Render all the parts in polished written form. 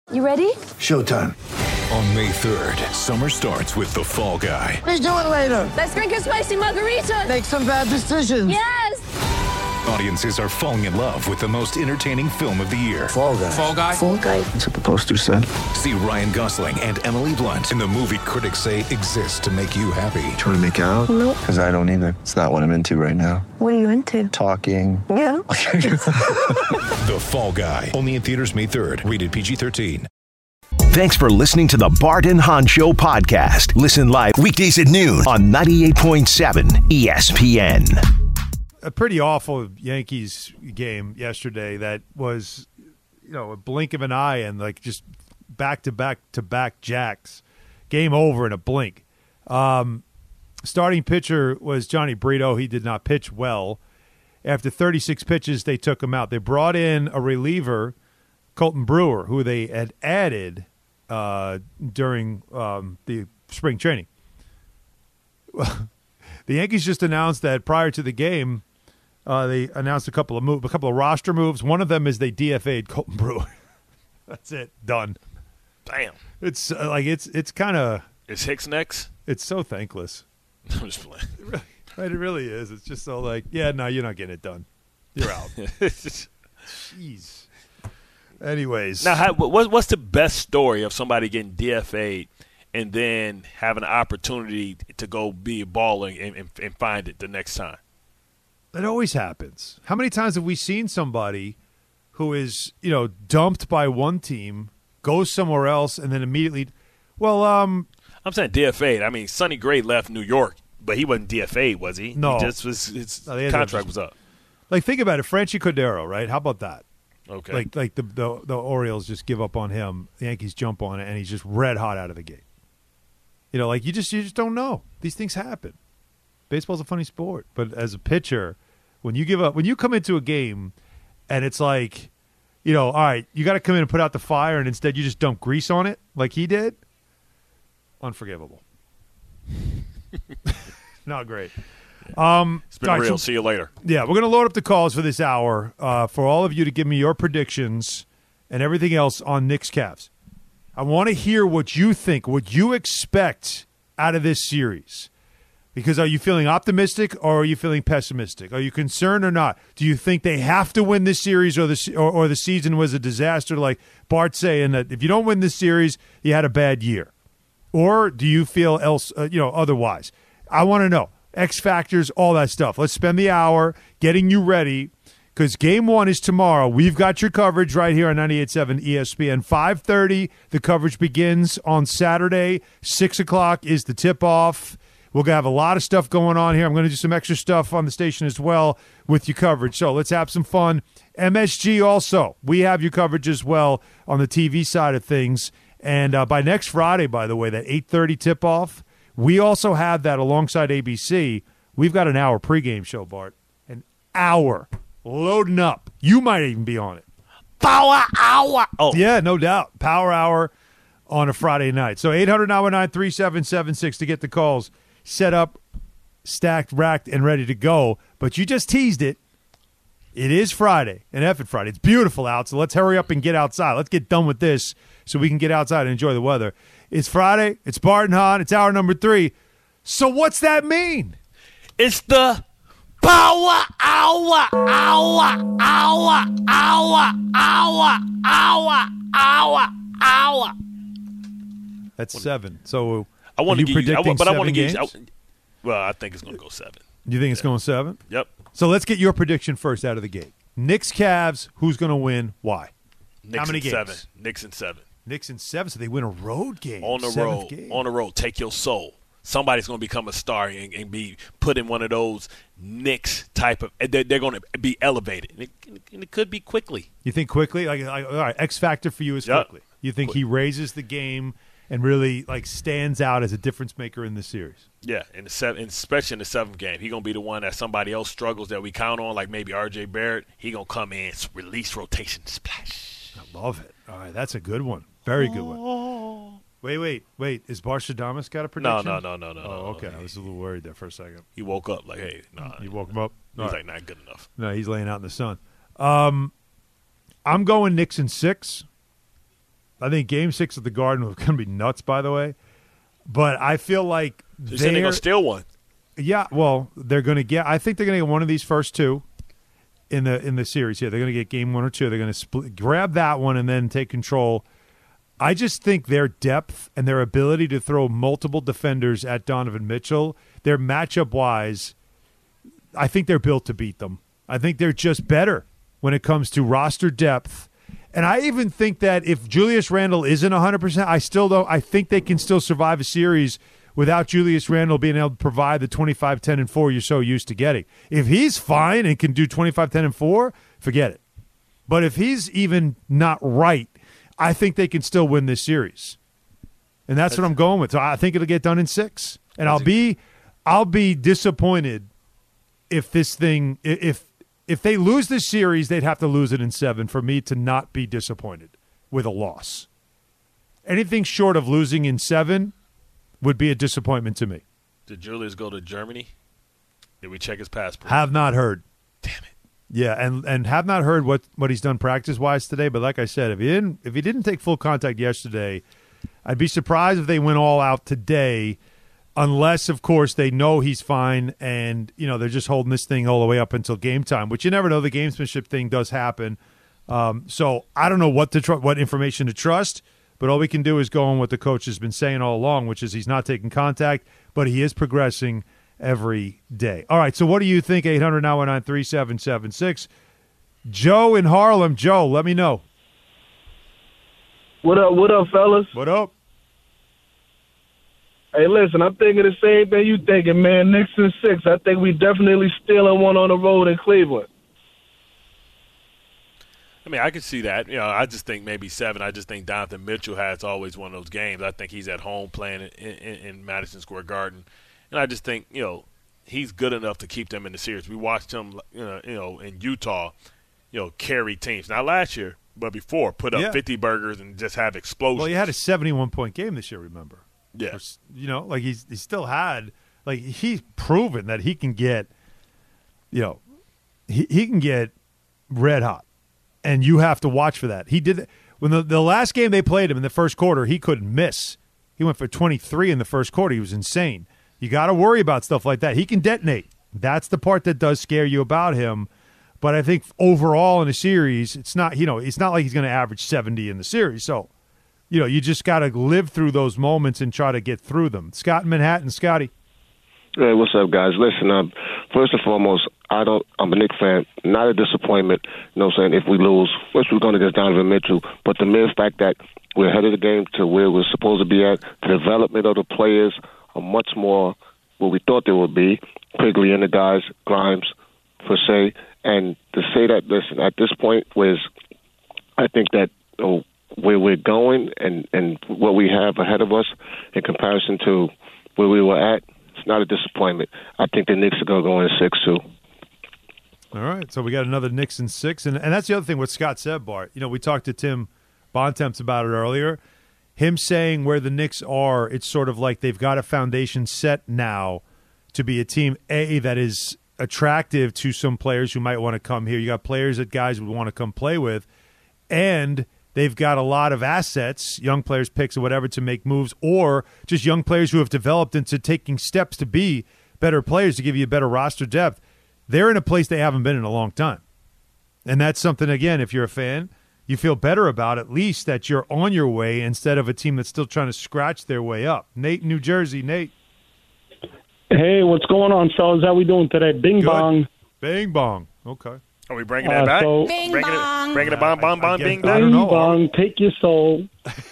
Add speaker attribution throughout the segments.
Speaker 1: You ready?
Speaker 2: Showtime.
Speaker 3: On May 3rd, summer starts with The Fall Guy.
Speaker 2: Let's do it later.
Speaker 1: Let's drink a spicy margarita.
Speaker 2: Make some bad decisions.
Speaker 1: Yes!
Speaker 3: Audiences are falling in love with the most entertaining film of the year.
Speaker 2: Fall Guy.
Speaker 4: Fall Guy?
Speaker 1: Fall guy.
Speaker 2: That's what the poster said.
Speaker 3: See Ryan Gosling and Emily Blunt in the movie critics say exists to make you happy.
Speaker 2: Trying to make it out?
Speaker 1: Nope.
Speaker 2: Because I don't either. It's not what I'm into right now.
Speaker 1: What are you into?
Speaker 2: Talking.
Speaker 1: Yeah.
Speaker 3: The Fall Guy. Only in theaters May 3rd. Rated PG-13.
Speaker 5: Thanks for listening to the Bart and Hahn Show podcast. Listen live weekdays at noon on 98.7 ESPN.
Speaker 6: A pretty awful Yankees game yesterday that was, a blink of an eye and like just back-to-back jacks. Game over in a blink. Starting pitcher was Johnny Brito. He did not pitch well. After 36 pitches, they took him out. They brought in a reliever, Colton Brewer, who they had added during the spring training. The Yankees just announced that prior to the game, they announced a couple of roster moves. One of them is they DFA'd Colton Brewer. That's it, done.
Speaker 4: Damn.
Speaker 6: It's it's kind of.
Speaker 4: Is Hicks next?
Speaker 6: It's so thankless.
Speaker 4: I'm just playing.
Speaker 6: It really is. It's just so like, yeah, no, you're not getting it done. You're out. Jeez. Anyways,
Speaker 4: now, what's the best story of somebody getting DFA'd and then having an opportunity to go be a baller and find it the next time?
Speaker 6: It always happens. How many times have we seen somebody who is, dumped by one team, goes somewhere else, and then immediately, I'm
Speaker 4: saying DFA'd. I mean, Sonny Gray left New York, but he wasn't DFA'd, was he?
Speaker 6: No.
Speaker 4: He just was. His contract was up.
Speaker 6: Like, think about it. Franchi Cordero, right? How about that?
Speaker 4: Okay.
Speaker 6: Like the Orioles just give up on him. The Yankees jump on it, and he's just red hot out of the gate. You just don't know. These things happen. Baseball's a funny sport, but as a pitcher, when you come into a game, and it's like, all right, you got to come in and put out the fire, and instead you just dump grease on it like he did. Unforgivable. Not great.
Speaker 4: It's been real. See you later.
Speaker 6: Yeah, we're going to load up the calls for this hour for all of you to give me your predictions and everything else on Knicks Cavs. I want to hear what you think, what you expect out of this series. Because are you feeling optimistic or are you feeling pessimistic? Are you concerned or not? Do you think they have to win this series or the season was a disaster, like Bart saying that if you don't win this series, you had a bad year? Or do you feel otherwise? I want to know. X factors, all that stuff. Let's spend the hour getting you ready because game one is tomorrow. We've got your coverage right here on 98.7 ESPN. 5:30, the coverage begins on Saturday. 6 o'clock is the tip-off. We're going to have a lot of stuff going on here. I'm going to do some extra stuff on the station as well with your coverage. So let's have some fun. MSG also. We have your coverage as well on the TV side of things. And by next Friday, by the way, that 8:30 tip-off, we also have that alongside ABC. We've got an hour pregame show, Bart. An hour. Loading up. You might even be on it.
Speaker 4: Power hour. Oh.
Speaker 6: Yeah, no doubt. Power hour on a Friday night. So 800-919-3776 to get the calls set up, stacked, racked, and ready to go. But you just teased it. It is Friday, an effing Friday. It's beautiful out, so let's hurry up and get outside. Let's get done with this so we can get outside and enjoy the weather. It's Friday. It's Bart and Hahn. It's hour number 3. So what's that mean?
Speaker 4: It's the power hour.
Speaker 6: That's 7. So
Speaker 4: I want to
Speaker 6: you
Speaker 4: give you,
Speaker 6: predicting
Speaker 4: but I want to
Speaker 6: 7
Speaker 4: give
Speaker 6: games?
Speaker 4: you. Well, I think it's going to go 7.
Speaker 6: You think it's going 7?
Speaker 4: Yep.
Speaker 6: So let's get your prediction first out of the gate. Knicks, Cavs, who's going to win? Why?
Speaker 4: Knicks
Speaker 6: How many
Speaker 4: in
Speaker 6: games?
Speaker 4: 7. Knicks in 7.
Speaker 6: Knicks in 7, so they win a road game.
Speaker 4: On the road.
Speaker 6: Game.
Speaker 4: On the road. Take your soul. Somebody's going to become a star and be put in one of those Knicks type of – they're going to be elevated. And it could be quickly.
Speaker 6: You think quickly? Like all right, X factor for you is quickly. You think he raises the game and really stands out as a difference maker in the series?
Speaker 4: Yeah, and especially in the 7th game. He's going to be the one that somebody else struggles that we count on, like maybe R.J. Barrett. He's going to come in, release rotation, splash.
Speaker 6: I love it. All right, that's a good one. Very good one. Wait. Is Barshadamas got a prediction?
Speaker 4: No.
Speaker 6: Oh, okay. I was a little worried there for a second.
Speaker 4: He woke up like, hey,
Speaker 6: You woke him up?
Speaker 4: He's like, not good enough.
Speaker 6: No, he's laying out in the sun. I'm going Knicks in 6. I think Game 6 at the Garden was going to be nuts, by the way. But I feel like
Speaker 4: they're going to steal one.
Speaker 6: Yeah, well, they're going to get – I think they're going to get one of these first two in the series. Yeah, they're going to get game 1 or 2. They're going to grab that one and then take control. I just think their depth and their ability to throw multiple defenders at Donovan Mitchell, their matchup-wise, I think they're built to beat them. I think they're just better when it comes to roster depth. And I even think that if Julius Randle isn't 100%, I think they can still survive a series without Julius Randle being able to provide the 25, 10, and 4 you're so used to getting. If he's fine and can do 25, 10, and 4, forget it. But if he's even not right, I think they can still win this series. And that's what I'm going with. So I think it'll get done in 6. And I'll be disappointed if this thing if they lose this series, they'd have to lose it in 7 for me to not be disappointed with a loss. Anything short of losing in 7 would be a disappointment to me.
Speaker 4: Did Julius go to Germany? Did we check his passport?
Speaker 6: Have not heard.
Speaker 4: Damn it.
Speaker 6: Yeah, and have not heard what he's done practice-wise today. But like I said, if he didn't take full contact yesterday, I'd be surprised if they went all out today, unless, of course, they know he's fine and they're just holding this thing all the way up until game time, which you never know. The gamesmanship thing does happen. So I don't know what information to trust, but all we can do is go on what the coach has been saying all along, which is he's not taking contact, but he is progressing every day. All right, so what do you think? 800-919-3776. Joe in Harlem. Joe, let me know.
Speaker 7: What up, fellas?
Speaker 6: What up?
Speaker 7: Hey, listen, I'm thinking the same thing you thinking, man. Knicks in 6. I think we definitely stealing one on the road in Cleveland.
Speaker 4: I mean, I can see that. I just think maybe 7. I just think Donovan Mitchell has always one of those games. I think he's at home playing in Madison Square Garden. And I just think, he's good enough to keep them in the series. We watched him, in Utah, carry teams. Not last year, but before, put up 50 burgers and just have explosions.
Speaker 6: Well, he had a 71-point game this year, remember?
Speaker 4: Yeah.
Speaker 6: He still had – he's proven that he can get, he can get red hot. And you have to watch for that. He did – when the last game they played him in the first quarter, he couldn't miss. He went for 23 in the first quarter. He was insane. You got to worry about stuff like that. He can detonate. That's the part that does scare you about him. But I think overall in a series, it's not it's not like he's going to average 70 in the series. So, you just got to live through those moments and try to get through them. Scott in Manhattan. Scotty.
Speaker 8: Hey, what's up, guys? Listen, first and foremost, I'm a Knicks fan. Not a disappointment, if we lose. First, we're going to get Donovan Mitchell. But the mere fact that we're ahead of the game to where we're supposed to be at, the development of the players are much more what we thought they would be. Quigley and the guys, Grimes, per se. And to say that, listen, at this point, I think that where we're going and what we have ahead of us in comparison to where we were at, it's not a disappointment. I think the Knicks are going to go in 6 too.
Speaker 6: All right, so we got another Knicks in 6. And that's the other thing what Scott said, Bart. We talked to Tim Bontemps about it earlier. Him saying where the Knicks are, it's sort of like they've got a foundation set now to be a team, that is attractive to some players who might want to come here. You got players that guys would want to come play with, and they've got a lot of assets, young players, picks or whatever, to make moves, or just young players who have developed into taking steps to be better players to give you a better roster depth. They're in a place they haven't been in a long time. And that's something, again, if you're a fan, you feel better about at least that you're on your way instead of a team that's still trying to scratch their way up. Nate in New Jersey. Nate.
Speaker 9: Hey, what's going on, fellas? How we doing today? Bing
Speaker 6: Good.
Speaker 9: bong.
Speaker 6: Bing bong. Okay.
Speaker 4: Are we bringing that back?
Speaker 1: Bing bong.
Speaker 4: Bringing it bong
Speaker 6: I
Speaker 4: bing
Speaker 9: Bing
Speaker 4: bong.
Speaker 9: bong. Take your soul.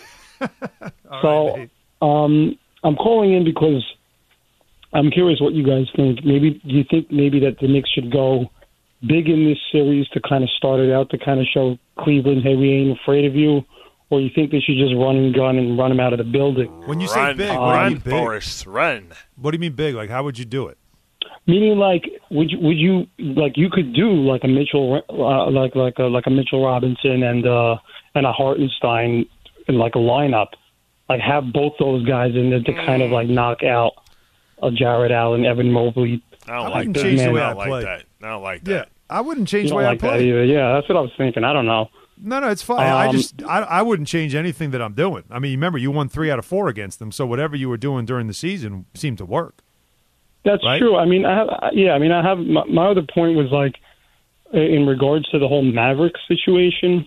Speaker 6: Right,
Speaker 9: I'm calling in because I'm curious what you guys think. Do you think that the Knicks should go big in this series to kind of start it out, to kind of show Cleveland, hey, we ain't afraid of you? Or you think they should just run and gun and run them out of the building?
Speaker 6: When you say big, what do you mean big?
Speaker 4: Forrest, run.
Speaker 6: What do you mean big? Like, how would you do it?
Speaker 9: Meaning, like, would you like you could do like a Mitchell, like a Mitchell Robinson and a Hartenstein in like a lineup, like have both those guys in there to kind of like knock out Jared Allen, Evan Mobley.
Speaker 4: I don't
Speaker 6: change the way I
Speaker 4: like
Speaker 6: play.
Speaker 4: that. I don't like that.
Speaker 6: Yeah, I wouldn't change
Speaker 9: You
Speaker 6: the
Speaker 9: don't
Speaker 6: way
Speaker 9: like
Speaker 6: I
Speaker 9: that
Speaker 6: play.
Speaker 9: either. Yeah, that's what I was thinking. I don't know.
Speaker 6: No, it's fine. I wouldn't change anything that I'm doing. I mean, remember, you won 3 out of 4 against them, so whatever you were doing during the season seemed to work.
Speaker 9: That's
Speaker 6: right?
Speaker 9: true. I mean, my other point was like in regards to the whole Mavericks situation.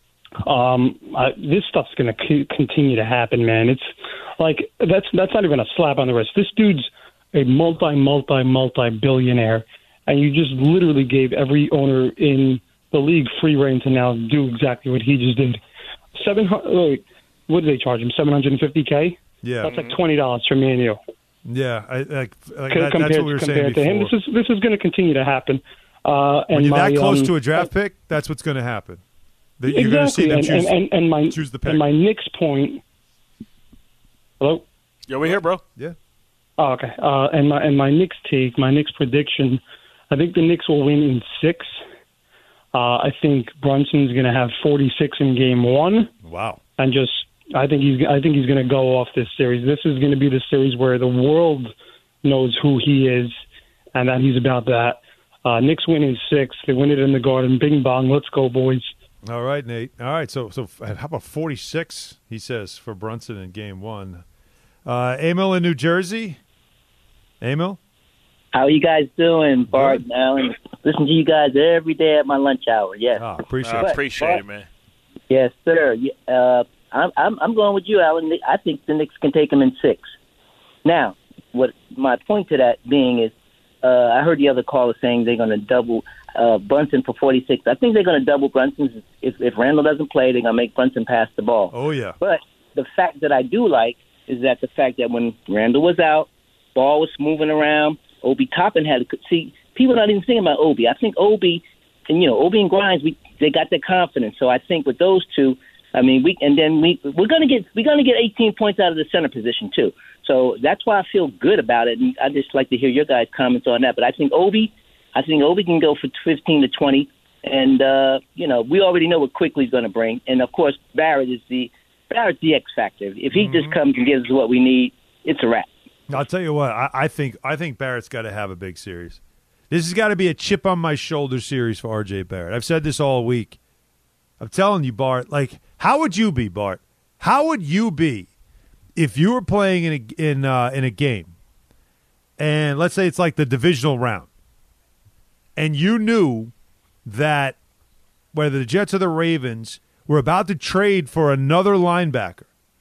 Speaker 9: This stuff's going to continue to happen, man. It's like that's not even a slap on the wrist. This dude's a multi-billionaire, and you just literally gave every owner in the league free reign to now do exactly what he just did. What did they charge him? $750K?
Speaker 6: Yeah,
Speaker 9: that's like $20 for me and you.
Speaker 6: Yeah, that's what we were saying
Speaker 9: compared to him. This is going to continue to happen.
Speaker 6: When you're that close to a draft pick, that's what's going to happen. You're going to see them choose the pick.
Speaker 9: And my Knicks point. Hello?
Speaker 4: Yeah, we're here, bro.
Speaker 6: Yeah.
Speaker 9: Oh, okay. And my Knicks take, my Knicks prediction, I think the Knicks will win in 6. I think Brunson's going to have 46 in game 1.
Speaker 6: Wow.
Speaker 9: And I think he's going to go off this series. This is going to be the series where the world knows who he is and that he's about that. Knicks win in 6. They win it in the Garden. Bing bong. Let's go, boys.
Speaker 6: All right, Nate. All right, so how about 46, he says, for Brunson in game 1. Emil in New Jersey. Emil?
Speaker 10: How you guys doing, Bart and Alan? Listen to you guys every day at my lunch hour. Yes.
Speaker 4: Appreciate it, man.
Speaker 10: Yes, sir. I'm going with you, Alan. I think the Knicks can take them in 6. Now, what my point to that being is, I heard the other caller saying they're going to double Brunson for 46. I think they're going to double Brunson. If Randall doesn't play, they're going to make Brunson pass the ball.
Speaker 6: Oh, yeah.
Speaker 10: But the fact that I do like is that the fact that when Randall was out, ball was moving around, Obi Toppin had to see. People are not even thinking about Obi. I think Obi and Grimes, they got their confidence. So I think with those two, I mean, we're gonna get 18 points out of the center position too. So that's why I feel good about it, and I just like to hear your guys' comments on that. But I think Obi can go for 15 to 20, and we already know what Quickly's going to bring, and of course Barrett's the X factor. If he just comes and gives us what we need, it's a wrap.
Speaker 6: I'll tell you what, I think Barrett's got to have a big series. This has got to be a chip on my shoulder series for R.J. Barrett. I've said this all week. I'm telling you, Bart, like, how would you be, Bart? How would you be if you were playing in a game, and let's say it's like the divisional round, and you knew that whether the Jets or the Ravens were about to trade for another linebacker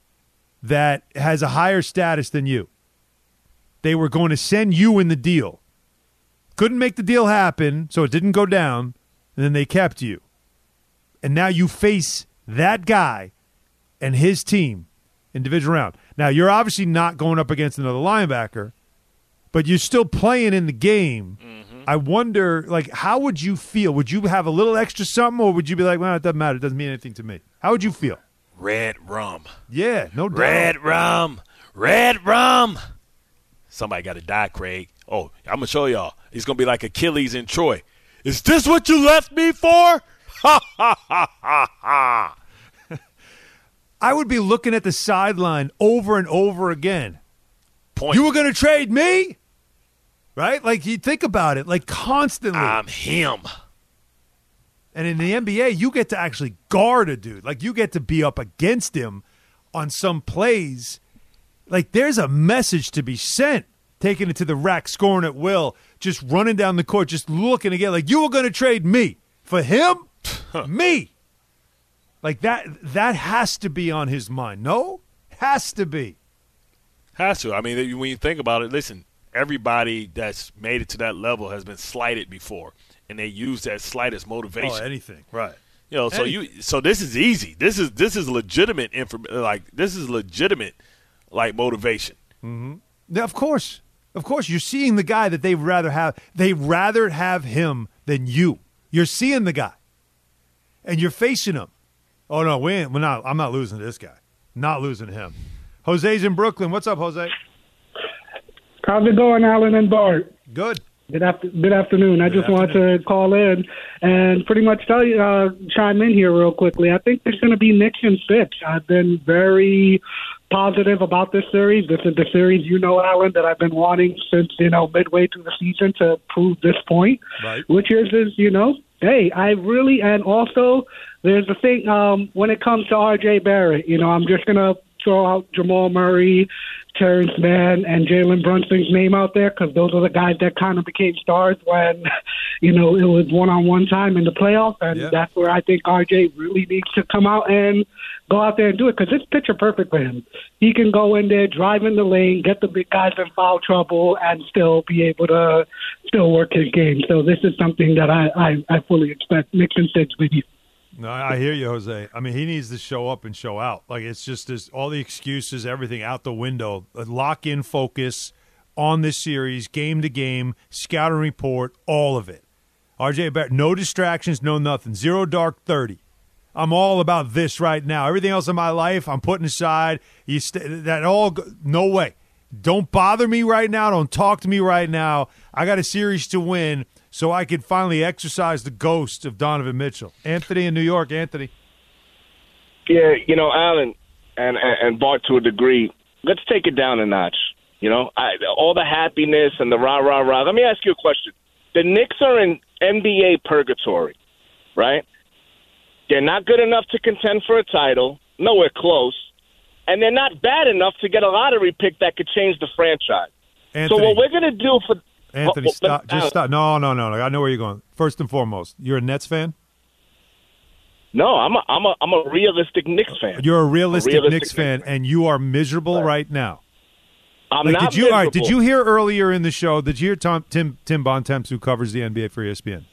Speaker 6: that has a higher status than you, they were going to send you in the deal. Couldn't make the deal happen, so it didn't go down, and then they kept you. And now you face that guy and his team in division round. Now, you're obviously not going up against another linebacker, but you're still playing in the game. Mm-hmm. I wonder, like, how would you feel? Would you have a little extra something, or would you be like, well, it doesn't matter. It doesn't mean anything to me. How would you feel?
Speaker 4: Red rum.
Speaker 6: Yeah, no doubt.
Speaker 4: Red rum. Somebody got to die, Craig. Oh, I'm going to show y'all. He's going to be like Achilles in Troy. Is this what you left me for? Ha, ha, ha, ha, ha.
Speaker 6: I would be looking at the sideline over and over again.
Speaker 4: Point.
Speaker 6: You were going to trade me? Right? Like, you think about it, like, constantly.
Speaker 4: I'm him.
Speaker 6: And in the NBA, you get to actually guard a dude. Like, you get to be up against him on some plays. Like, there's a message to be sent. Taking it to the rack, scoring at will, just running down the court, just looking again. Like, you were going to trade me for him? Me. Like, that has to be on his mind. No? Has to be.
Speaker 4: Has to. I mean, when you think about it, listen, everybody that's made it to that level has been slighted before, and they use that slight as motivation.
Speaker 6: Oh, anything.
Speaker 4: Right. So this is easy. This is legitimate this is legitimate motivation.
Speaker 6: Mm-hmm. Yeah, of course. Of course, you're seeing the guy that they'd rather have. They'd rather have him than you. You're seeing the guy, and you're facing him. Oh no, we're not. I'm not losing to this guy. Not losing to him. Jose's in Brooklyn. What's up, Jose?
Speaker 11: How's it going, Alan and Bart?
Speaker 6: Good.
Speaker 11: Good afternoon. I just wanted to call in and pretty much chime in here real quickly. I think there's going to be Knicks in 6. I've been very positive about this series. This is the series, Alan, that I've been wanting since, midway through the season to prove this point,
Speaker 6: right.
Speaker 11: which is, Hey, and also there's the thing when it comes to R.J. Barrett, I'm just going to throw out Jamal Murray, Terrence Mann, and Jalen Brunson's name out there because those are the guys that kind of became stars when, it was one-on-one time in the playoffs, and that's where I think R.J. really needs to come out and go out there and do it because it's picture perfect for him. He can go in there, drive in the lane, get the big guys in foul trouble, and still be able to still work his game. So this is something that I fully expect Knicks and Sid's with you.
Speaker 6: No, I hear you, Jose. I mean, he needs to show up and show out. Like, it's just all the excuses, everything out the window. Lock in focus on this series, game to game, scouting report, all of it. RJ Barrett, no distractions, no nothing. 0 dark 30. I'm all about this right now. Everything else in my life, I'm putting aside. No way. Don't bother me right now. Don't talk to me right now. I got a series to win, so I could finally exercise the ghost of Donovan Mitchell. Anthony in New York. Anthony.
Speaker 12: Yeah, Alan and Bart, to a degree, let's take it down a notch. All the happiness and the rah-rah-rah. Let me ask you a question. The Knicks are in NBA purgatory, right? They're not good enough to contend for a title, nowhere close, and they're not bad enough to get a lottery pick that could change the franchise.
Speaker 6: Anthony,
Speaker 12: so what we're going to do for
Speaker 6: Anthony, stop. Just stop. No. I know where you're going. First and foremost, you're a Nets fan?
Speaker 12: No, I'm a realistic Knicks fan.
Speaker 6: You're a realistic Knicks fan, and you are miserable right now.
Speaker 12: I'm not miserable.
Speaker 6: All right, did you hear earlier in the show, did you hear Tim Bontemps, who covers the NBA for ESPN?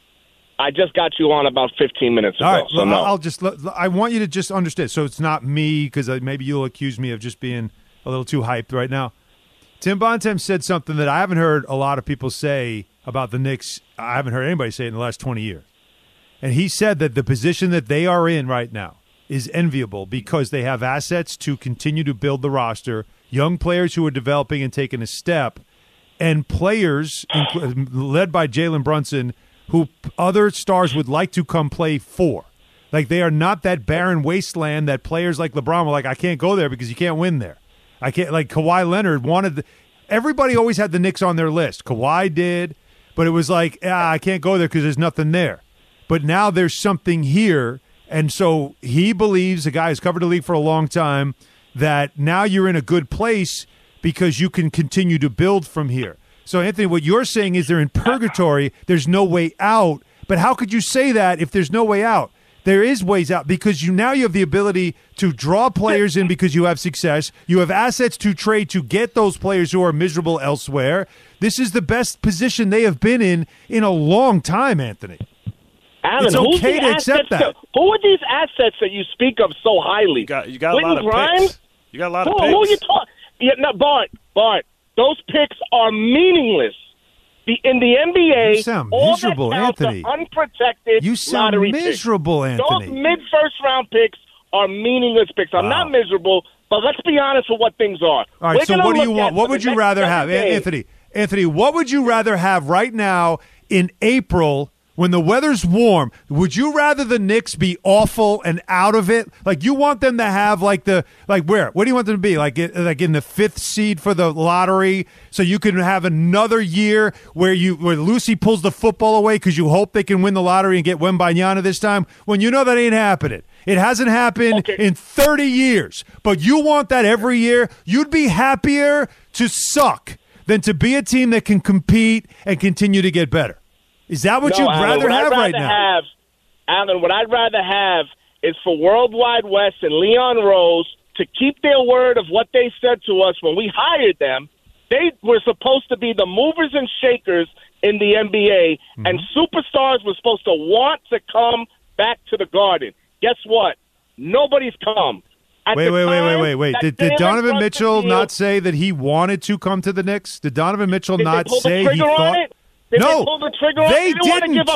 Speaker 12: I just got you on about 15 minutes ago.
Speaker 6: All right,
Speaker 12: so
Speaker 6: no. I want you to just understand. So it's not me, because maybe you'll accuse me of just being a little too hyped right now. Tim Bontemps said something that I haven't heard a lot of people say about the Knicks. I haven't heard anybody say it in the last 20 years. And he said that the position that they are in right now is enviable because they have assets to continue to build the roster, young players who are developing and taking a step, and players led by Jalen Brunson who other stars would like to come play for. Like, they are not that barren wasteland that players like LeBron were like, I can't go there because you can't win there. I can't, like Kawhi Leonard wanted everybody always had the Knicks on their list. Kawhi did, but it was like, I can't go there because there's nothing there. But now there's something here, and so he believes, a guy who's covered the league for a long time, that now you're in a good place because you can continue to build from here. So, Anthony, what you're saying is they're in purgatory. There's no way out. But how could you say that if there's no way out? There is ways out because you have the ability to draw players in because you have success. You have assets to trade to get those players who are miserable elsewhere. This is the best position they have been in a long time, Anthony.
Speaker 12: Alan,
Speaker 6: it's okay to accept that.
Speaker 12: Who are these assets that you speak of so highly?
Speaker 4: You got a lot of picks. You got a lot of picks.
Speaker 12: Who are you talking? Yeah, no, Bart. Those picks are meaningless. In the NBA,
Speaker 6: you sound miserable,
Speaker 12: all that
Speaker 6: Anthony.
Speaker 12: Are unprotected
Speaker 6: you sound
Speaker 12: lottery
Speaker 6: miserable,
Speaker 12: picks.
Speaker 6: Anthony.
Speaker 12: Those mid-first round picks are meaningless picks. I'm not miserable, but let's be honest with what things are.
Speaker 6: All right, so what do you want? What would you rather have, Anthony? Anthony, what would you rather have right now in April when the weather's warm? Would you rather the Knicks be awful and out of it? Like, you want them to have where? What do you want them to be? Like in the 5th seed for the lottery, so you can have another year where Lucy pulls the football away because you hope they can win the lottery and get Wembanyama this time, when you know that ain't happening. It hasn't happened in 30 years, but you want that every year. You'd be happier to suck than to be a team that can compete and continue to get better. Is that what you'd rather have right now?
Speaker 12: Alan, what I'd rather have is for Worldwide West and Leon Rose to keep their word of what they said to us when we hired them. They were supposed to be the movers and shakers in the NBA, and superstars were supposed to want to come back to the Garden. Guess what? Nobody's come.
Speaker 6: Wait. Did Donovan Mitchell not say that he wanted to come to the Knicks? Did Donovan Mitchell not say he thought?
Speaker 12: No, they pulled the trigger on it?
Speaker 6: They
Speaker 12: didn't. Want to give up.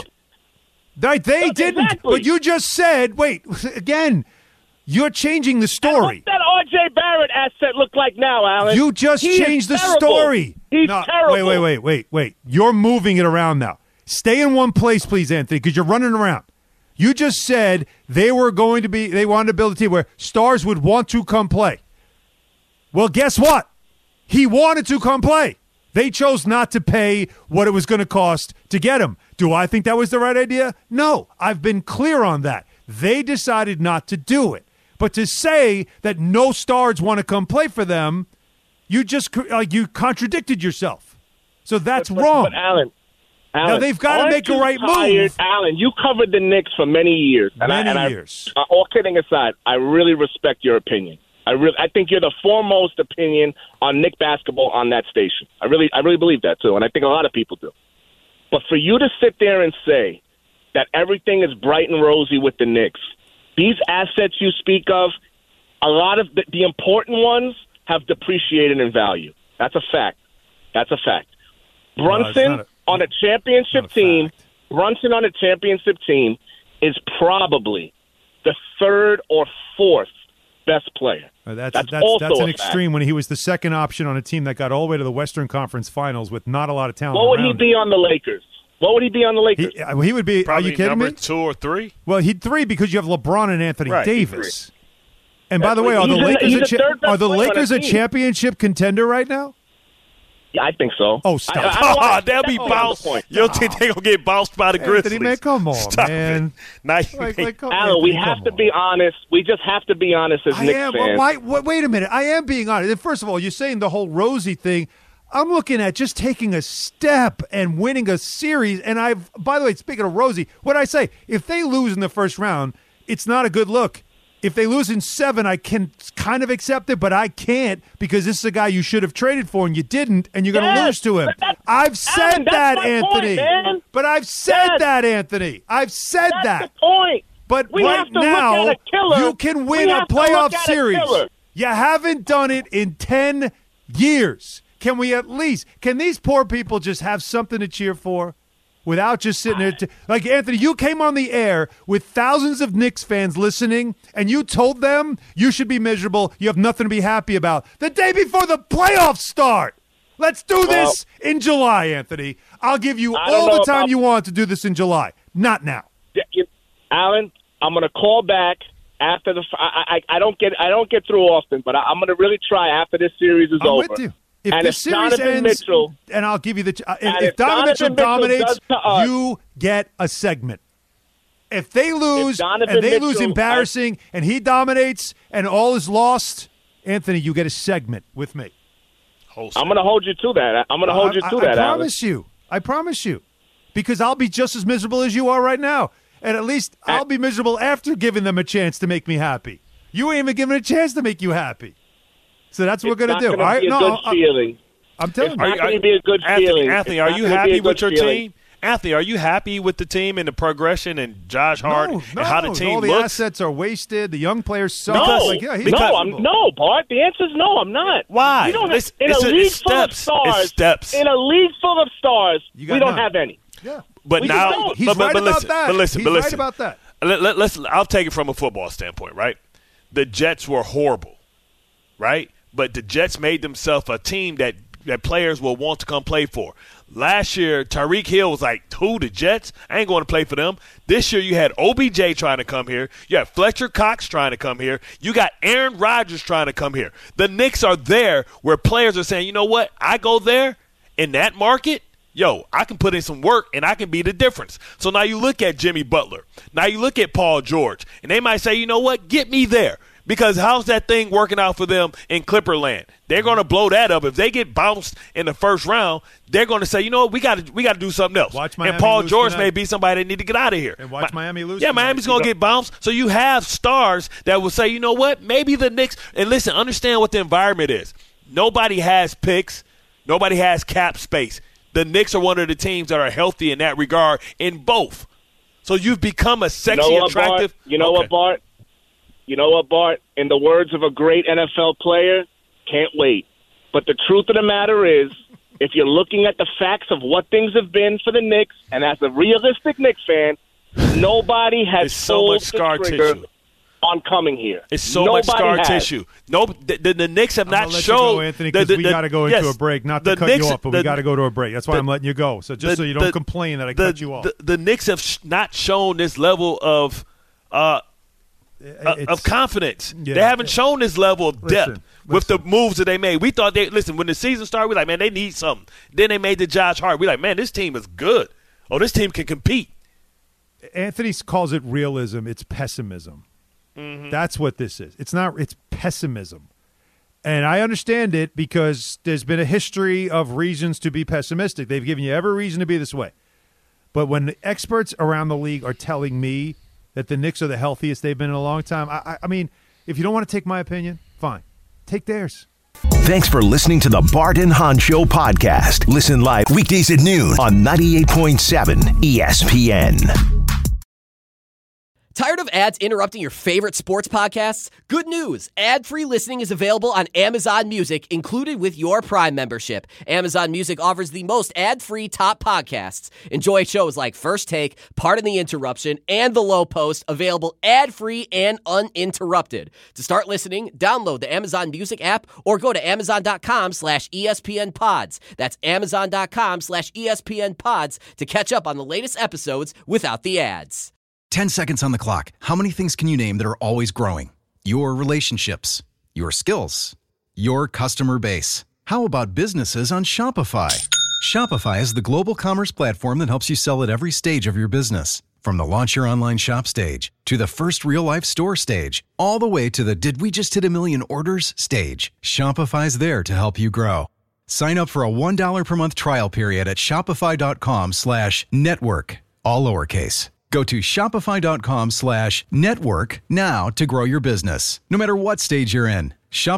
Speaker 6: They didn't.
Speaker 12: Exactly.
Speaker 6: But you just said, wait, again, you're changing the story.
Speaker 12: What's that R.J. Barrett asset look like now, Alan?
Speaker 6: You just changed the story.
Speaker 12: He's terrible.
Speaker 6: Wait. You're moving it around now. Stay in one place, please, Anthony, because you're running around. You just said they wanted to build a team where stars would want to come play. Well, guess what? He wanted to come play. They chose not to pay what it was going to cost to get him. Do I think that was the right idea? No. I've been clear on that. They decided not to do it. But to say that no stars want to come play for them, you just you contradicted yourself. So that's wrong.
Speaker 12: But Alan,
Speaker 6: now they've got to make a right move.
Speaker 12: Alan, you covered the Knicks for many years. Many years. All kidding aside, I really respect your opinion. I think you're the foremost opinion on Knick basketball on that station. I really believe that too, and I think a lot of people do. But for you to sit there and say that everything is bright and rosy with the Knicks, these assets you speak of, a lot of the important ones have depreciated in value. That's a fact. Brunson on a championship team. Brunson on a championship team is probably the third or fourth best player.
Speaker 6: That's an extreme when he was the second option on a team that got all the way to the Western Conference Finals with not a lot of talent.
Speaker 12: What would he be on the Lakers?
Speaker 6: He would be.
Speaker 4: Probably
Speaker 6: are you kidding
Speaker 4: number
Speaker 6: me?
Speaker 4: 2 or 3.
Speaker 6: Well, he'd 3 because you have LeBron and Anthony Davis. And by the way,
Speaker 12: are
Speaker 6: the Lakers a championship contender right now?
Speaker 12: Yeah, I think so.
Speaker 6: Oh, stop!
Speaker 4: They'll be bounced. You don't think they're gonna get bounced by the Grizzlies?
Speaker 6: Anthony, man, come on,
Speaker 4: Stop
Speaker 6: man.
Speaker 4: Now
Speaker 12: Alan, we have to be honest. We just have to be honest as Knicks fans.
Speaker 6: Wait a minute. I am being honest. First of all, you're saying the whole Rosie thing. I'm looking at just taking a step and winning a series. And by the way, speaking of Rosie, what I say, if they lose in the first round, it's not a good look. If they lose in 7, I can kind of accept it, but I can't because this is a guy you should have traded for and you didn't, and you're going to lose to him. I've said that, Anthony. But I've said that, Anthony. I've said that.
Speaker 12: That's the point.
Speaker 6: But
Speaker 12: we
Speaker 6: right now, you can win a playoff series. You haven't done it in 10 years. Can these poor people just have something to cheer for without just sitting there? Like, Anthony, you came on the air with thousands of Knicks fans listening, and you told them you should be miserable, you have nothing to be happy about. The day before the playoffs start. Let's do this in July, Anthony. I'll give you all the time you want to do this in July. Not now.
Speaker 12: Alan, I'm going to call back after the I don't get through often, but I'm going to really try after this series is over.
Speaker 6: I'm with you. If this series ends,
Speaker 12: Mitchell,
Speaker 6: and I'll give you if Donovan Mitchell dominates, you get a segment. If they lose embarrassing, and he dominates, and all is lost, Anthony, you get a segment with me.
Speaker 12: I'm going to hold you to that.
Speaker 6: I promise you, because I'll be just as miserable as you are right now, and at least I'll be miserable after giving them a chance to make me happy. You ain't even giving a chance to make you happy. So that's what we're going to do.
Speaker 12: All right? Feeling.
Speaker 6: I'm telling you.
Speaker 12: It's not going to be a good feeling.
Speaker 4: Anthony, are you happy with your team? Anthony, are you happy with the team and the progression and Josh Hart and how the team looks?
Speaker 6: All the assets are wasted. The young players suck.
Speaker 12: No, Bart. The answer is no, I'm not.
Speaker 4: Why?
Speaker 12: In a league full of stars, we don't have any.
Speaker 6: Yeah.
Speaker 4: But now,
Speaker 6: he's right about that.
Speaker 4: But listen.
Speaker 6: Right about that.
Speaker 4: I'll take it from a football standpoint, right? The Jets were horrible, right? But the Jets made themselves a team that players will want to come play for. Last year, Tyreek Hill was like, who, the Jets? I ain't going to play for them. This year, you had OBJ trying to come here. You had Fletcher Cox trying to come here. You got Aaron Rodgers trying to come here. The Knicks are there where players are saying, you know what? I go there in that market, I can put in some work and I can be the difference. So now you look at Jimmy Butler. Now you look at Paul George. And they might say, you know what? Get me there. Because how's that thing working out for them in Clipperland? They're going to blow that up. If they get bounced in the first round, they're going to say, you know what, we got to do something else. And Paul George may be somebody that need to get out of here.
Speaker 6: And watch Miami lose.
Speaker 4: Yeah, Miami's going to get bounced. So you have stars that will say, you know what, maybe the Knicks – and listen, understand what the environment is. Nobody has picks. Nobody has cap space. The Knicks are one of the teams that are healthy in that regard in both. So you've become a sexy, attractive –
Speaker 12: You know what, Bart? In the words of a great NFL player, can't wait. But the truth of the matter is, if you're looking at the facts of what things have been for the Knicks, and as a realistic Knicks fan, nobody has pulled the trigger on coming here.
Speaker 4: It's so much scar tissue. No, the Knicks have not shown.
Speaker 6: Anthony, because we got to go into a break. Not to cut you off, but we got to go to a break. That's why I'm letting you go. So just so you don't complain that I cut you off.
Speaker 4: The Knicks have not shown this level of of confidence.
Speaker 6: Yeah.
Speaker 4: They haven't shown this level of depth with the moves that they made. We thought when the season started, we like, man, they need something. Then they made the Josh Hart. We like, man, this team is good. Oh, this team can compete.
Speaker 6: Anthony calls it realism. It's pessimism.
Speaker 4: Mm-hmm.
Speaker 6: That's what this is. It's not. It's pessimism. And I understand it because there's been a history of reasons to be pessimistic. They've given you every reason to be this way. But when the experts around the league are telling me that the Knicks are the healthiest they've been in a long time, I mean, if you don't want to take my opinion, fine. Take theirs.
Speaker 5: Thanks for listening to the Bart and Hahn Show podcast. Listen live weekdays at noon on 98.7 ESPN.
Speaker 13: Tired of ads interrupting your favorite sports podcasts? Good news. Ad-free listening is available on Amazon Music, included with your Prime membership. Amazon Music offers the most ad-free top podcasts. Enjoy shows like First Take, Pardon the Interruption, and The Low Post, available ad-free and uninterrupted. To start listening, download the Amazon Music app or go to Amazon.com/ESPN Pods. That's Amazon.com/ESPN Pods to catch up on the latest episodes without the ads.
Speaker 14: 10 seconds on the clock. How many things can you name that are always growing? Your relationships, your skills, your customer base. How about businesses on Shopify? Shopify is the global commerce platform that helps you sell at every stage of your business. From the launch your online shop stage, to the first real-life store stage, all the way to the did we just hit a million orders stage. Shopify's there to help you grow. Sign up for a $1 per month trial period at shopify.com/network, all lowercase. Go to shopify.com/network now to grow your business, no matter what stage you're in.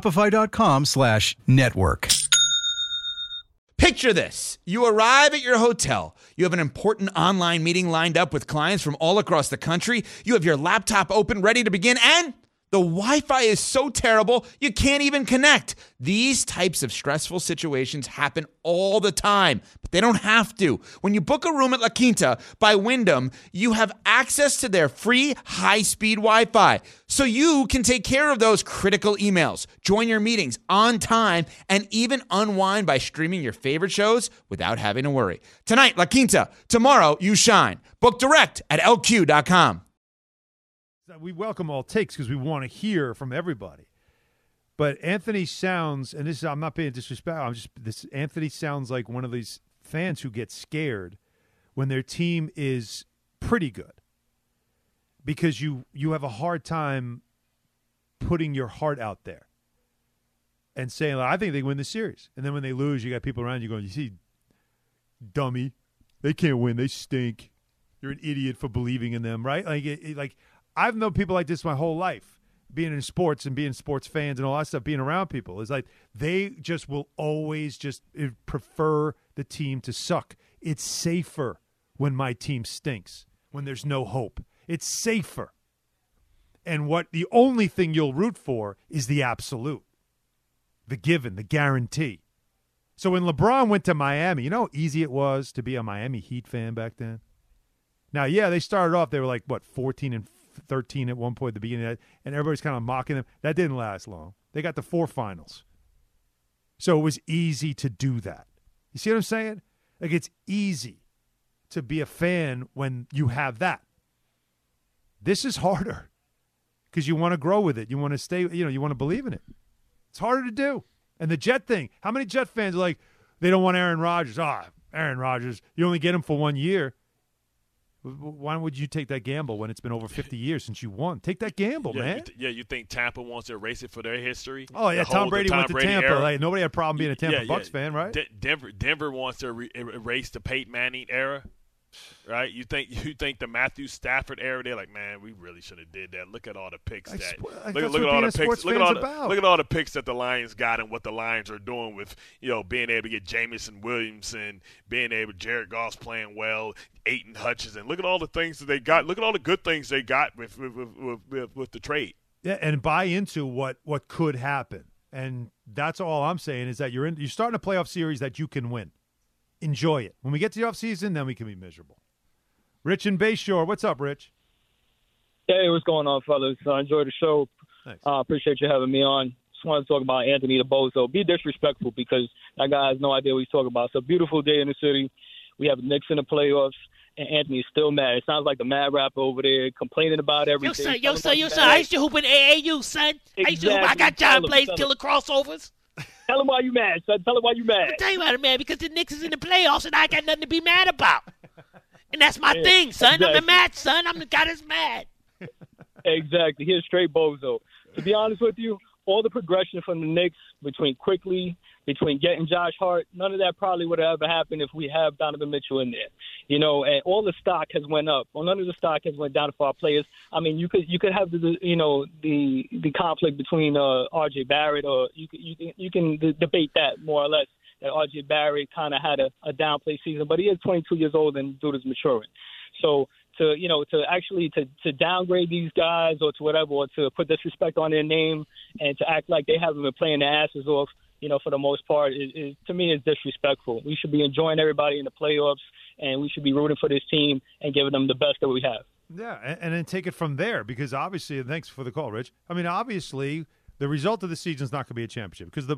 Speaker 14: Shopify.com/network.
Speaker 15: Picture this. You arrive at your hotel. You have an important online meeting lined up with clients from all across the country. You have your laptop open, ready to begin, and the Wi-Fi is so terrible, you can't even connect. These types of stressful situations happen all the time, but they don't have to. When you book a room at La Quinta by Wyndham, you have access to their free high-speed Wi-Fi, so you can take care of those critical emails, join your meetings on time, and even unwind by streaming your favorite shows without having to worry. Tonight, La Quinta. Tomorrow, you shine. Book direct at LQ.com.
Speaker 6: We welcome all takes because we want to hear from everybody. But Anthony sounds, and this is, I'm not being disrespectful, Anthony sounds like one of these fans who get scared when their team is pretty good because you have a hard time putting your heart out there and saying, I think they win the series. And then when they lose, you got people around you going, you see, dummy, they can't win. They stink. You're an idiot for believing in them, right? Like I've known people like this my whole life, being in sports and being sports fans and all that stuff, being around people. It's like they just will always just prefer the team to suck. It's safer when my team stinks, when there's no hope. It's safer. And the only thing you'll root for is the absolute, the given, the guarantee. So when LeBron went to Miami, you know how easy it was to be a Miami Heat fan back then? Now, yeah, they started off, they were like, 14-13 at one point at the beginning, and everybody's kind of mocking them. That didn't last long. They got the 4 finals. So it was easy to do that. You see what I'm saying? Like, it's easy to be a fan when you have that. This is harder because you want to grow with it. You want to stay, you want to believe in it. It's harder to do. And the Jet thing, how many Jet fans are like, they don't want Aaron Rodgers? Aaron Rodgers, you only get him for 1 year. Why would you take that gamble when it's been over 50 years since you won? Take that gamble, man.
Speaker 4: You think Tampa wants to erase it for their history?
Speaker 6: Oh, yeah, Tom Brady went to Tampa. Like, nobody had a problem being a Tampa Bucks fan, right?
Speaker 4: Denver wants to erase the Peyton Manning era, right? You think the Matthew Stafford era? They're like, man, we really should have did that. Look at all the picks look at all the picks. Look at all the picks that the Lions got and what the Lions are doing with being able to get Jamison Williamson, being able Jared Goff's playing well, Aiton Hutchinson. Look at all the things that they got. Look at all the good things they got with the trade.
Speaker 6: Yeah, and buy into what could happen. And that's all I'm saying is that you're starting a playoff series that you can win. Enjoy it. When we get to the offseason, then we can be miserable. Rich in Bayshore. What's up, Rich?
Speaker 16: Hey, what's going on, fellas? I enjoy the show. Appreciate you having me on. Just wanted to talk about Anthony DeBozo. Be disrespectful because that guy has no idea what he's talking about. It's a beautiful day in the city. We have the Knicks in the playoffs, and Anthony is still mad. It sounds like the mad rapper over there complaining about everything.
Speaker 17: Yo, son. I used to hoop in AAU, son.
Speaker 16: Exactly.
Speaker 17: I used to hoop. I got John Blaze killer crossovers.
Speaker 16: Tell him why you mad, son. Tell him why you mad.
Speaker 17: I'll tell you why I'm mad, because the Knicks is in the playoffs and I got nothing to be mad about. And that's my thing, son.
Speaker 16: Exactly.
Speaker 17: I'm the mad son. I'm the guy that's mad.
Speaker 16: Exactly. He's straight bozo. To be honest with you, all the progression from the Knicks between between getting Josh Hart, none of that probably would have ever happened if we have Donovan Mitchell in there. And all the stock has went up. Well, none of the stock has went down for our players. I mean, you could have the conflict between R.J. Barrett, or you can debate that more or less. That R.J. Barrett kind of had a downplay season, but he is 22 years old and dude is maturing. So to downgrade these guys or to whatever, or to put disrespect on their name and to act like they haven't been playing their asses off, for the most part, is to me is disrespectful. We should be enjoying everybody in the playoffs, and we should be rooting for this team and giving them the best that we have.
Speaker 6: Yeah, and then take it from there, because obviously, and thanks for the call, Rich. I mean, obviously, the result of the season is not going to be a championship, because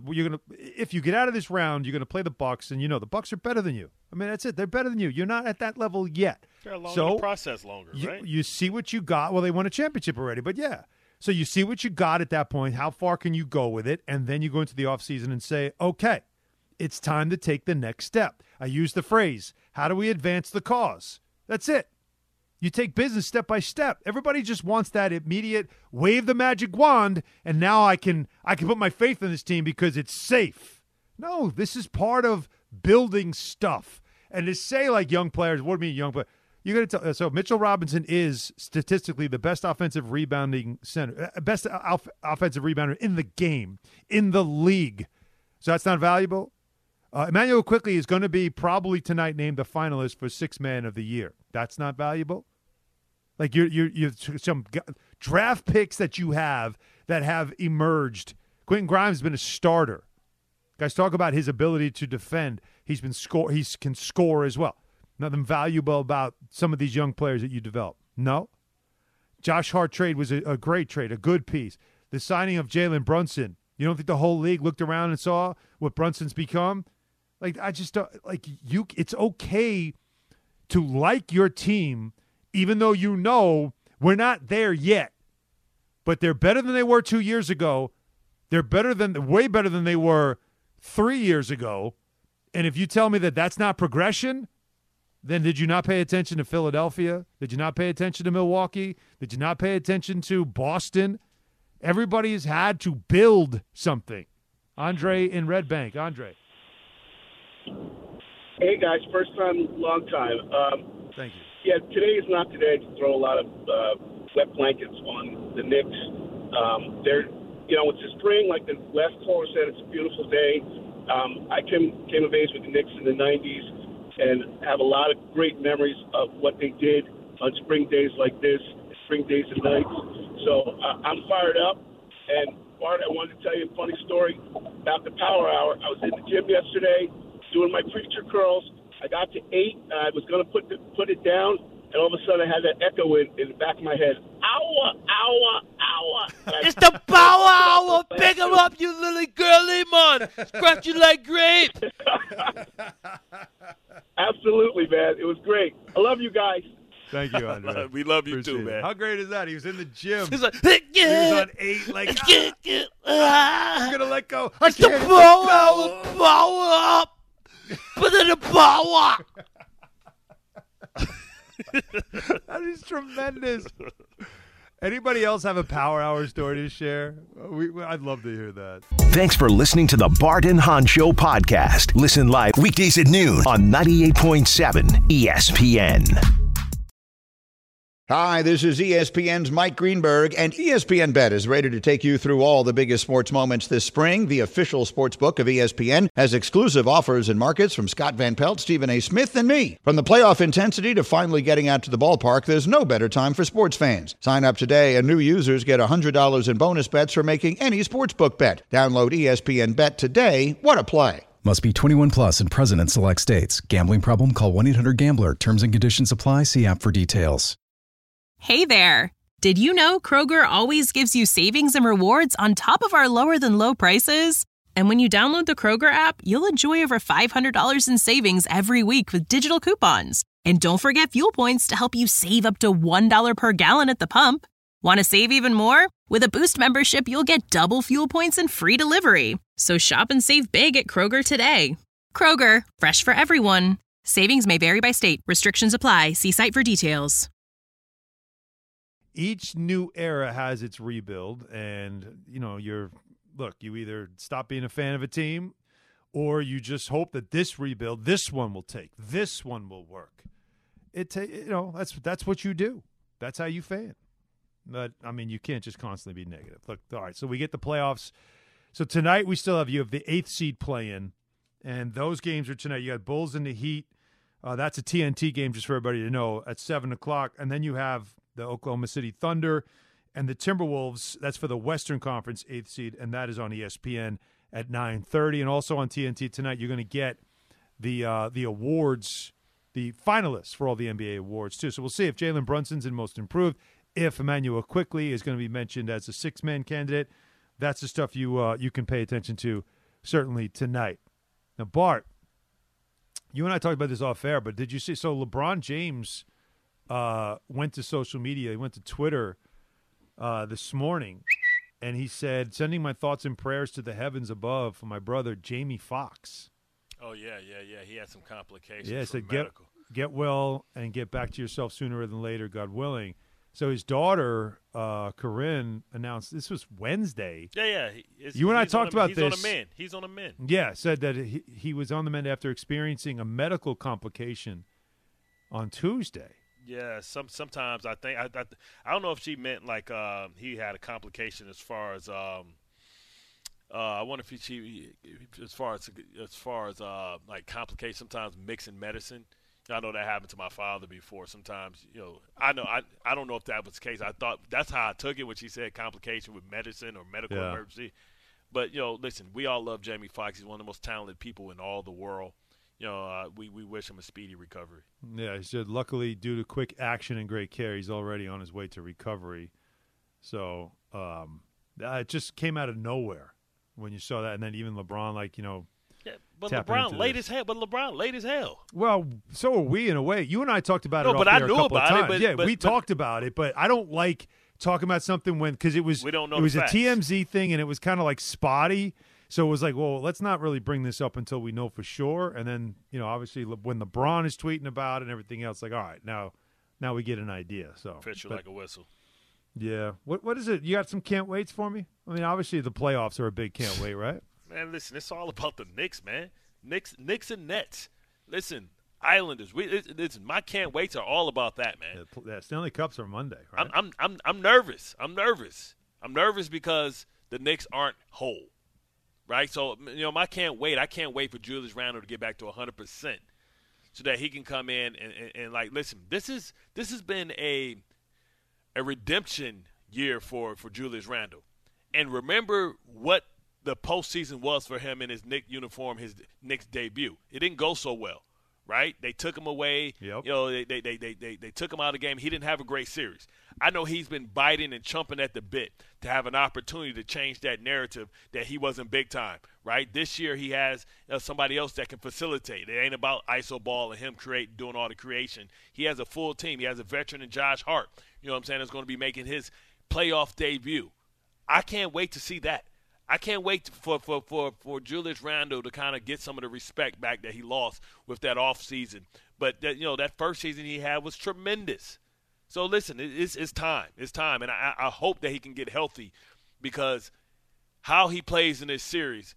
Speaker 6: if you get out of this round, you're going to play the Bucks, and the Bucks are better than you. I mean, that's it. They're better than you. You're not at that level yet.
Speaker 4: They're in the process longer, right?
Speaker 6: You see what you got. Well, they won a championship already, but yeah. So you see what you got at that point. How far can you go with it? And then you go into the offseason and say, okay, it's time to take the next step. I use the phrase, how do we advance the cause? That's it. You take business step by step. Everybody just wants that immediate wave the magic wand, and now I can put my faith in this team because it's safe. No, this is part of building stuff. And to say like young players, what do you mean young players? You got to tell. So Mitchell Robinson is statistically the best offensive rebounding center, best offensive rebounder in the game, in the league. So that's not valuable. Emmanuel Quickley is going to be probably tonight named the finalist for Sixth Man of the Year. That's not valuable. Like you're some draft picks that you have that have emerged. Quentin Grimes has been a starter. Guys talk about his ability to defend. He can score as well. Nothing valuable about some of these young players that you develop. No. Josh Hart trade was a great trade, a good piece. The signing of Jalen Brunson. You don't think the whole league looked around and saw what Brunson's become? Like, I just don't, like, it's okay to like your team, even though we're not there yet. But they're better than they were 2 years ago. They're way better than they were 3 years ago. And if you tell me that that's not progression, then did you not pay attention to Philadelphia? Did you not pay attention to Milwaukee? Did you not pay attention to Boston? Everybody has had to build something. Andre in Red Bank. Andre.
Speaker 18: Hey, guys. First time, long time.
Speaker 6: Thank you.
Speaker 18: Yeah, today is not today to throw a lot of wet blankets on the Knicks. It's a spring, like the last caller said, it's a beautiful day. I came of age with the Knicks in the 90s. And have a lot of great memories of what they did on spring days like this, spring days and nights. So I'm fired up. And Bart, I wanted to tell you a funny story about the Power Hour. I was in the gym yesterday doing my preacher curls. I got to 8. I was going to put it down, and all of a sudden I had that echo in the back of my head. Hour, hour, hour.
Speaker 17: It's the Power Hour. Pick him up, you little girly man. Scratch you like grape.
Speaker 18: Absolutely, man. It was great. I love you guys.
Speaker 6: Thank you, Andre.
Speaker 4: We love you too, man.
Speaker 6: How great is that? He was in the gym.
Speaker 17: He's like,
Speaker 6: he was on 8, like, I'm going to let go.
Speaker 17: It's the Power Hour. Power up. Put in the power.
Speaker 6: That is tremendous. Anybody else have a Power Hour story to share? I'd love to hear that.
Speaker 5: Thanks for listening to the Bart and Hahn Show podcast. Listen live weekdays at noon on 98.7 ESPN.
Speaker 19: Hi, this is ESPN's Mike Greenberg, and ESPN Bet is ready to take you through all the biggest sports moments this spring. The official sports book of ESPN has exclusive offers and markets from Scott Van Pelt, Stephen A. Smith, and me. From the playoff intensity to finally getting out to the ballpark, there's no better time for sports fans. Sign up today, and new users get $100 in bonus bets for making any sportsbook bet. Download ESPN Bet today. What a play.
Speaker 14: Must be 21 plus and present in select states. Gambling problem? Call 1-800-GAMBLER. Terms and conditions apply. See app for details.
Speaker 20: Hey there. Did you know Kroger always gives you savings and rewards on top of our lower than low prices? And when you download the Kroger app, you'll enjoy over $500 in savings every week with digital coupons. And don't forget Fuel Points to help you save up to $1 per gallon at the pump. Want to save even more? With a Boost membership, you'll get double fuel points and free delivery. So shop and save big at Kroger today. Kroger, fresh for everyone. Savings may vary by state. Restrictions apply. See site for details.
Speaker 6: Each new era has its rebuild, and you either stop being a fan of a team, or you just hope that this rebuild, this one will take, this one will work. That's what you do. That's how you fan. But I mean, you can't just constantly be negative. Look, all right. So we get the playoffs. So tonight you have the 8th seed play-in, and those games are tonight. You got Bulls and the Heat. That's a TNT game, just for everybody to know, at 7:00, and then you have the Oklahoma City Thunder and the Timberwolves. That's for the Western Conference 8th seed, and that is on ESPN at 9:30. And also on TNT tonight, you're going to get the awards, the finalists for all the NBA awards too. So we'll see if Jalen Brunson's in Most Improved, if Emmanuel Quickley is going to be mentioned as a six-man candidate. That's the stuff you can pay attention to certainly tonight. Now, Bart, you and I talked about this off air, but did you see? So LeBron James went to social media. He went to Twitter this morning, and he said, "Sending my thoughts and prayers to the heavens above for my brother Jamie Foxx."
Speaker 4: Oh yeah. He had some complications.
Speaker 6: Yeah, so
Speaker 4: medical.
Speaker 6: get well and get back to yourself sooner than later, God willing. So his daughter, Corinne, announced this was Wednesday.
Speaker 4: Yeah.
Speaker 6: You and I talked about this.
Speaker 4: He's on the mend.
Speaker 6: Yeah, said that he was on the mend after experiencing a medical complication on Tuesday.
Speaker 4: Yeah, sometimes I think I don't know if she meant like he had a complication as far as I wonder if she as far as like complications, sometimes mixing medicine. I know that happened to my father before. Sometimes, I don't know if that was the case. I thought that's how I took it when she said complication with medicine or medical emergency. But, listen, we all love Jamie Foxx. He's one of the most talented people in all the world. We wish him a speedy recovery.
Speaker 6: Yeah, he said luckily due to quick action and great care, he's already on his way to recovery. So it just came out of nowhere when you saw that. And then even LeBron,
Speaker 4: yeah, but LeBron late as hell.
Speaker 6: Well, so are we in a way. You and I talked about it.
Speaker 4: No, but I knew about it.
Speaker 6: We talked about it, but I don't like talking about something because it was
Speaker 4: we don't know
Speaker 6: it was a
Speaker 4: facts.
Speaker 6: TMZ thing and it was kind of like spotty. So it was like, well, let's not really bring this up until we know for sure. And then obviously when LeBron is tweeting about it and everything else, like, all right, now we get an idea. So
Speaker 4: official like a whistle.
Speaker 6: Yeah. What is it? You got some can't waits for me? I mean, obviously the playoffs are a big can't wait, right?
Speaker 4: Man, listen, it's all about the Knicks, man. Knicks and Nets. Listen, Islanders. Listen, my can't waits are all about that, man.
Speaker 6: Yeah, Stanley Cups are Monday, right?
Speaker 4: I'm nervous. I'm nervous because the Knicks aren't whole, right? So my can't wait. I can't wait for Julius Randle to get back to 100%, so that he can come in and like listen. This has been a redemption year for Julius Randle, and remember what the postseason was for him in his Knicks uniform, his Knicks debut. It didn't go so well, right? They took him away.
Speaker 6: Yep.
Speaker 4: They took him out of the game. He didn't have a great series. I know he's been biting and chomping at the bit to have an opportunity to change that narrative that he wasn't big time, right? This year he has somebody else that can facilitate. It ain't about iso ball and him doing all the creation. He has a full team. He has a veteran in Josh Hart. You know what I'm saying? That's going to be making his playoff debut. I can't wait to see that. I can't wait for Julius Randle to kind of get some of the respect back that he lost with that offseason. But that first season he had was tremendous. So listen, it's time. It's time, and I hope that he can get healthy because how he plays in this series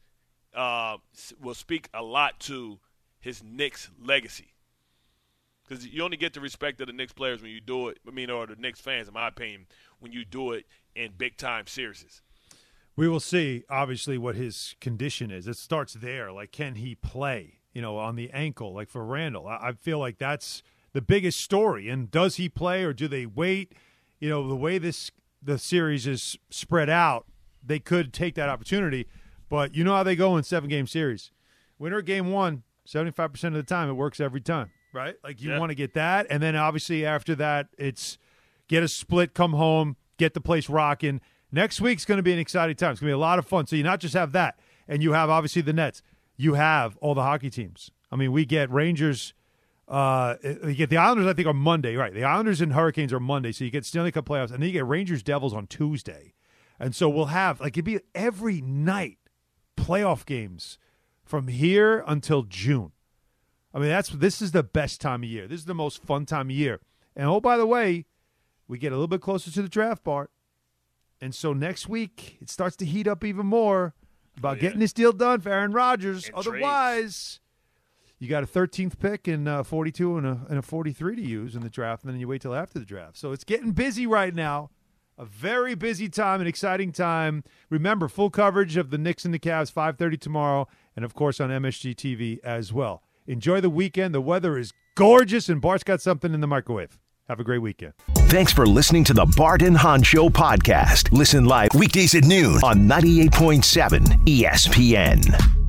Speaker 4: will speak a lot to his Knicks legacy. Because you only get the respect of the Knicks players when you do it. Or the Knicks fans, in my opinion, when you do it in big time series.
Speaker 6: We will see, obviously, what his condition is. It starts there. Like, can he play, on the ankle, like for Randall? I feel like that's the biggest story. And does he play or do they wait? The way the series is spread out, they could take that opportunity. But you know how they go in 7-game series. Winner of game one, 75% of the time, it works every time, right? Like, you want to get that. And then, obviously, after that, it's get a split, come home, get the place rocking. Next week's going to be an exciting time. It's going to be a lot of fun. So you not just have that, and you have, obviously, the Nets. You have all the hockey teams. I mean, we get Rangers You get the Islanders, I think, on Monday. Right, the Islanders and Hurricanes are Monday, so you get Stanley Cup playoffs, and then you get Rangers-Devils on Tuesday. And so we'll have, it'd be every night playoff games from here until June. I mean, this is the best time of year. This is the most fun time of year. And, oh, by the way, we get a little bit closer to the draft, Bart. And so next week, it starts to heat up even more about getting this deal done for Aaron Rodgers. And otherwise, you got a 13th pick and 42 and a 43 to use in the draft, and then you wait till after the draft. So it's getting busy right now. A very busy time, an exciting time. Remember, full coverage of the Knicks and the Cavs, 5:30 tomorrow, and, of course, on MSG TV as well. Enjoy the weekend. The weather is gorgeous, and Bart's got something in the microwave. Have a great weekend.
Speaker 5: Thanks for listening to the Bart and Hahn Show podcast. Listen live weekdays at noon on 98.7 ESPN.